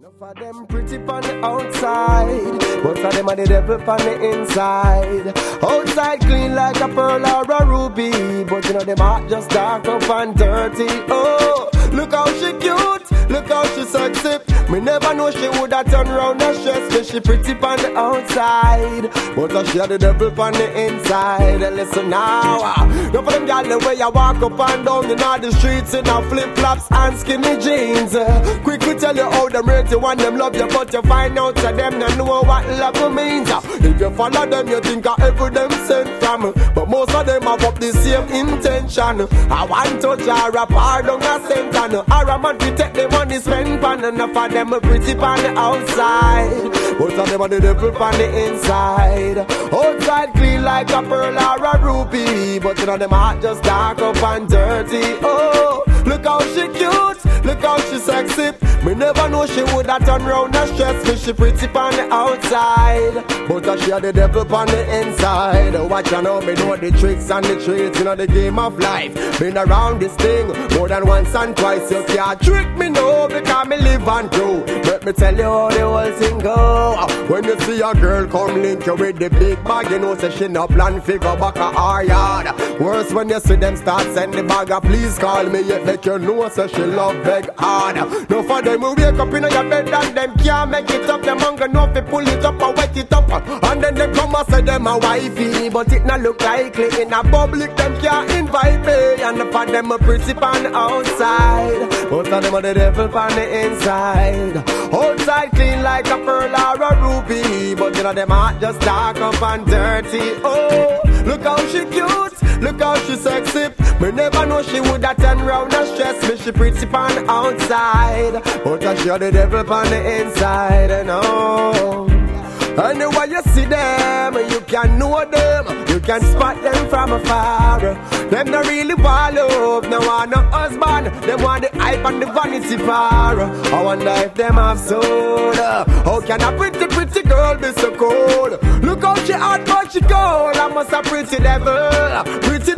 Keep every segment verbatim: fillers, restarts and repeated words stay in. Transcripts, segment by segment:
For them pretty on the outside, but for them are the devil on the inside. Outside clean like a pearl or a ruby, but you know them heart just dark up and dirty. Oh, look how she cute, look how she sexy. Me never know she woulda turn round and stress me. She pretty on the outside, but uh, she had the devil on the inside. Listen now, uh, no for them gyal the way you walk up and down in all the streets in a flip flops and skinny jeans. Uh, quick to tell you how them rate you and them love you, but you find out that them not know what love means. Uh, if you follow them, you think of every them sent from, uh, but most of them have up the same intention. I want to jar a pardon a sentence, or a man to take the money spent on. Enough of them are pretty on the outside, most of them are the devil on the inside. Outside clean like a pearl or a ruby, but you know them heart just dark up and dirty. Oh, look how she cute, look how she sexy. Me never know she woulda turn round and stress me. She pretty on the outside, but uh, she had the devil on the inside. Watch you know, me know the tricks and the tricks, you know the game of life. Been around this thing more than once and twice. You can't trick me no, because me live and grow. Let me tell you how the whole thing go. When you see a girl come link you with the big bag, you know say she no plan figure back a her yard. Worse when you see them start send the bag a please call me, yet make you know say she love beg hard. No for them who wake up in your bed and them can't make it up. Them hunger no fi pull it up and wet it up, and then they come and say them a wifey, but it not look likely in a public. Them can't invite me, and for them a pretty on the outside, most of them are the devil on the inside. Outside clean like a pearl or a ruby, but you know them heart just dark up and dirty. Oh, look how she cute, look how she sexy. Me never know she woulda turn round and stress me. She pretty on the outside, but I show the devil on the inside. And oh, anyway you see them, you can know them, you can spot them from afar. Them not really want love, no want no husband. Them want the hype and the vanity bar. I wonder if them have soul. How can a pretty pretty girl be so cold? Look how she hot but she cold. I must a pretty devil, pretty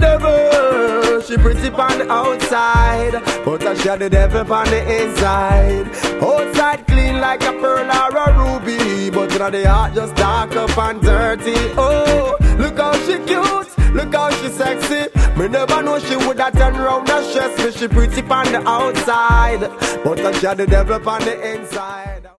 devil. She pretty on the outside, but I share the devil on the inside. Outside clean like a pearl or a ruby, but you know the heart just dark up and dirty. Oh, look how she cute, look how she sexy. Me never know she woulda turn round and stress me. She pretty on the outside, but I share the devil on the inside.